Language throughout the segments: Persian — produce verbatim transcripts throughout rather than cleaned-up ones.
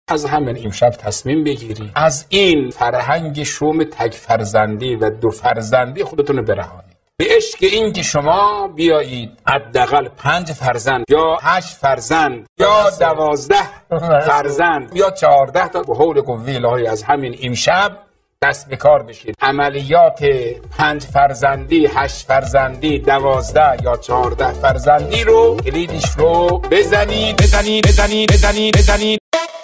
از همین امشب تصمیم بگیری از این فرهنگ شوم تک فرزندی و دو فرزندی خودتون رو برهانید به عشق این که شما بیایید حداقل پنج فرزند یا هشت فرزند یا دوازده فرزند یا چهارده تا به حول قوه الهی از همین امشب دست به کار بشید. عملیات پنج فرزندی، هشت فرزندی، دوازده یا چهارده فرزندی رو کلیدش رو بزنید بزنید بزنید بزنید بزنید.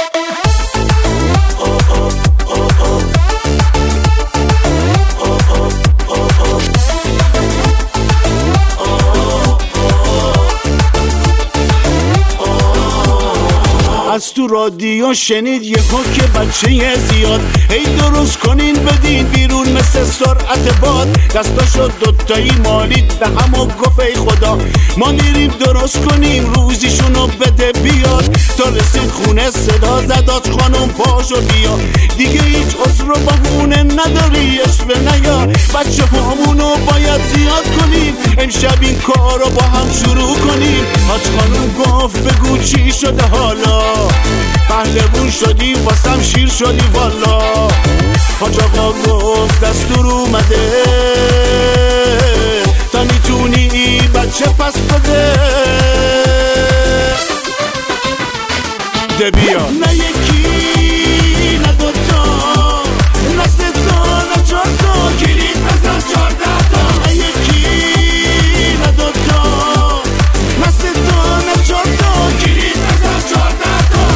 از تو رادیو شنید یه که بچه زیاد هی درست کنین بدین بیرون مثل سرعت باد دستاشو دوتایی مالید به همو گفت ای خدا ما میریم درست کنیم روزیشونو بده بیاد تا رسید خونه صدا زدات خانم پاشو بیا دیگه هیچ عذر و بهونه نداری اشوه نیا بچه هامونو باید زیاد کنیم امشب این کارو با هم شروع کنیم حاج خانم گفت بگو چی شده حالا پهلوون شدی واسم شیر شدی والا حاج آقا گفت دستور اومده تا میتونی بچه پس بده ده بیا نه یکی نه دوتا نه سه تا نه چهار تا کلید بزن چهارده تا نه یکی نه دوتا نه سه تا نه چهار تا کلید بزن چهارده تا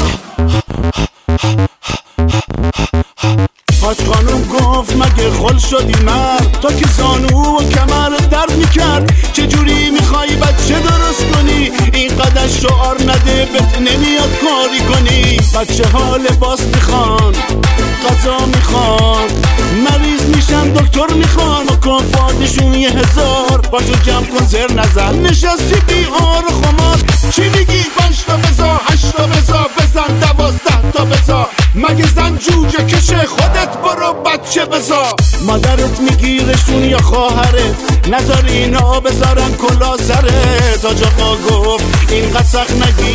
حاج خانوم گفت مگه خل شدی مرد تا که زانو و کمر درد میکرد چجوری میخوای بچه درست کنی اینقدر شعار نده بهت نمیاد کاری کنی بچه ها لباس میخوان غذا میخوان مریض میشن دکتر میخوان و کافاتشون یه هزار باشو جمع کن زر نزن نشستی بیار و خمار چی میگی پنج تا بزا هشت تا بزا بزن دوازده تا بزا مگه زن جوجه کشه خودت برو بچه بزا مادرت میگیرشون یا خواهرت نذار اینا بذارن کلا سرت حاج آقا گفت این قسخ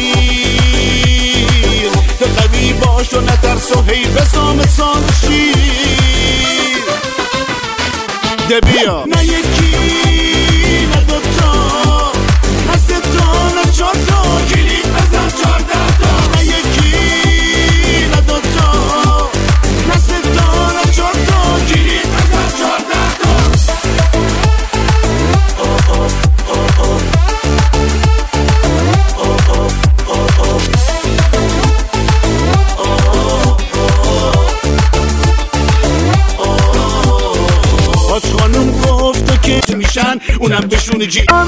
نگیر تو قوی باش و نترس و هی بزا مثال شیر ده بیا نه یکی نه دوتا نه سه تا نه چهار تا کلید بزن چهارده تا نه یکی نه دوتا نه سه تا نه چهار تا کلید بزن چهارده تا حاج خانوم گفت که میشن اونم بشون جی